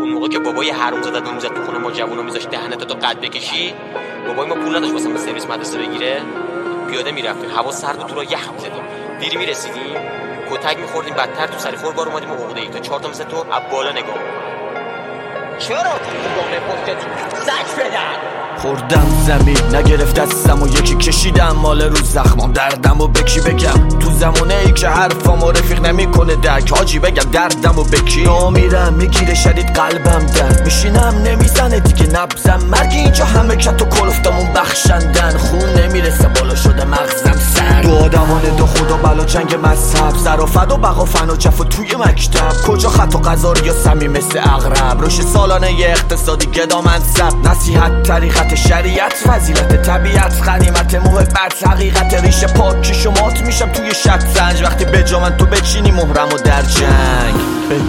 اون موقع که بابای حرومزاده دون میزد تو خونه ما جوونا میذاشت دهنتو تا قد بکشی، بابای ما پول نداشت واسه ما سرویس مدرسه بگیره، پیاده میرفتیم، هوا سرد و تو را یخ میزدیم، دیر میرسیدیم کتک میخوردیم، بدتر تو سری خور بار اومدیم و عقده‌ای تا 4 تا مثل تو از بالا نگاه. چرا تو گامه پشتت سک بدن؟ خوردم زمین نگرفت دستم و یکی کشیدم مال رو زخمام، دردم و بکی بگم تو زمونه ای که حرفامو رفیق نمیکنه درک، حاجی بگم دردم و بکی میرم میگیره شدید قلبم درد میشینم نمیزنه دیگه نبزم، مرگ اینجا همه کت و کلفتمون بخشندن، خون نمیرسه بالا شده مغزم سر، دو آدمانه دو خدا بلا جنگ مذهب، زرافت و بقا فن و جف و توی مکتب، کجا خط و قذار یا سمی مثل اغرب، روش سالانه ی اقتصادی گدا منصب، نصیحت طریقت شریعت فضیلت طبیعت غنیمت محبت حقیقت ریشه پاکی شمات میشم توی شطرنج، وقتی به جا من تو بچینی مهرمو در جنگ،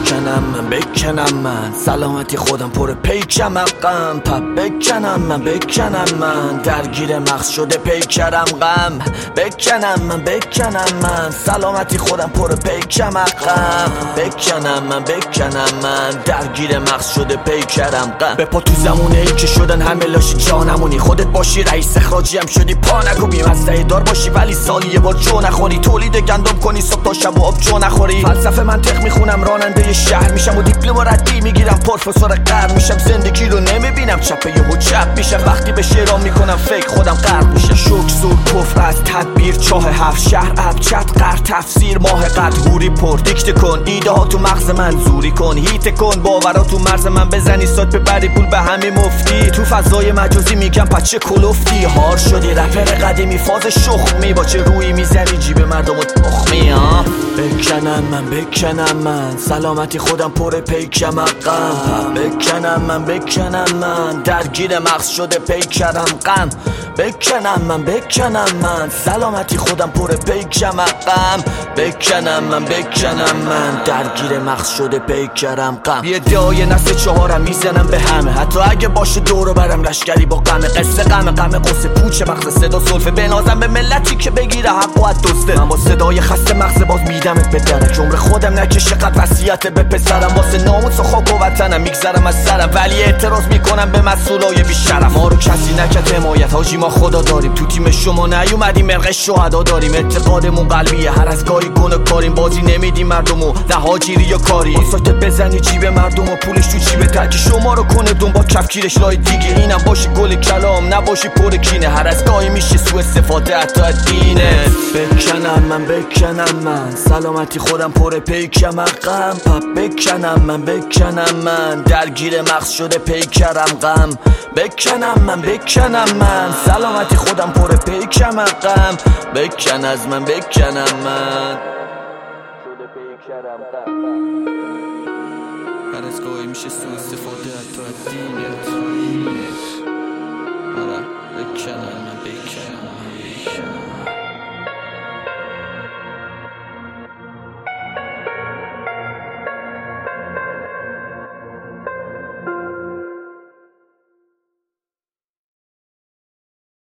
بکنم من سلامتی خودم پر پیکم غم، بکنم من درگیر مغز شده پیکرم غم، بکنم من سلامتی خودم پر پیکم غم، بکنم من درگیر مغز شده پیکرم غم، به پا تو زمونه ای که شدن همه لاشی جانمونی، خودت باشی رئیس اخراجی هم شدی پا نگو بی مزده دار باشی ولی سالی یه بار جو نخوری، تولید گندم کنی صبح تا شب و آب جو نخوری، فلسفه منطق میخونم راننده شهر میشم و دیپلم ردی میگیرم پروفسور قرن میشم، زندگی رو نمیبینم چپه یهو چپ میشم، وقتی به شعرام میکنم فکر خودم غرق میشم، شوک زور کفر از تدبیر چاه هفت شهر ابجد قر تفسیر ماه قد هوری پر دیکته کن ایده ها تو مغز من زوری کن، هیت کن باورا تو مرز من بزنی سات ببری پول به همین مفتی، تو فضای مجازی میگم پچه کلوفتی، هار شدی رپر قدیمی فاز شخمی با چه روی میزنی جیب مردم و تخمی ها، بکنم من سلامتی خودم پر پیکم غم، بکنم من درگیر مغز شده پیکرم غم، بکنم من سلامتی خودم پر پیکم غم، بکنم من درگیر مغز شده پیکرم غم، یه دعای نسل چهارم میزنم به همه، حتی اگه باشه دورو برم لشکری با غم، قصه غم قصه پوچه مغز صدا سلفه، بنازم به ملتی که بگیره حق و از دسته، من با صدای خسته مغز باز میدمت به درک، عمر خودم نکشه قد وصیت به پسرم، واسه ناموس و خاک و وطنم میگذرم از سرم، ولی اعتراض میکنم به مسئولای بیشرف، ما رو کسی نکرد حمایت، حاجی ما خدا داریم، تو تیم شما نیومدیم مرغ شهدا داریم، اعتقادمون قلبیه هر از گاهی گونه کاریم، بازی نمیدیم مردمو نه هاجری یا کاری، سایت بزنی جیب مردم و پولش تو جیب ترکی شما رو کنه دون با کفگیرش لای دیگه، اینم باشی گل کلام نباشی پر کینه، هر از گاهی میشه سوء استفاده حتی دینه، بکنم من سلامتی خودم پر پیکم غم، بکنم من درگیر مغز شده پیکرم غم، بکنم من سلامتی خودم پر پیکم غم، بکن از من شده پیکرم غم، هر از گاهی میشه سوء استفاده حتی دینه.